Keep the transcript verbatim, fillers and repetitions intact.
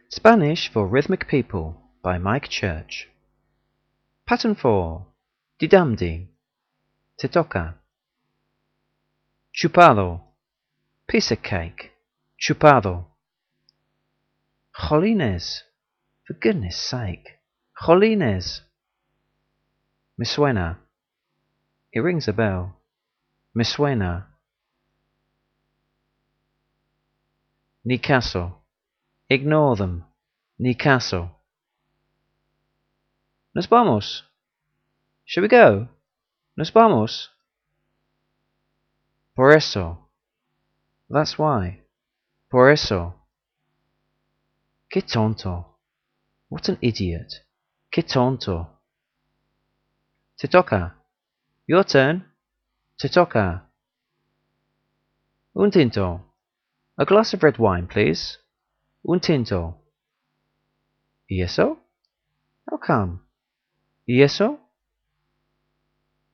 Spanish for Rhythmic People by Mike Church. Pattern four. Didamdi. Te toca. Chupado. Piece of cake. Chupado. Jolines. For goodness sake. Jolines. Me suena. It rings a bell. Me suena. Ni caso. Ignore them. Ni caso. Nos vamos. Shall we go? Nos vamos. Por eso. That's why. Por eso. Que tonto. What an idiot. Que tonto. Te toca. Your turn. Te toca. Un tinto. A glass of red wine, please. Un tinto. ¿Y eso? How come? ¿Y eso?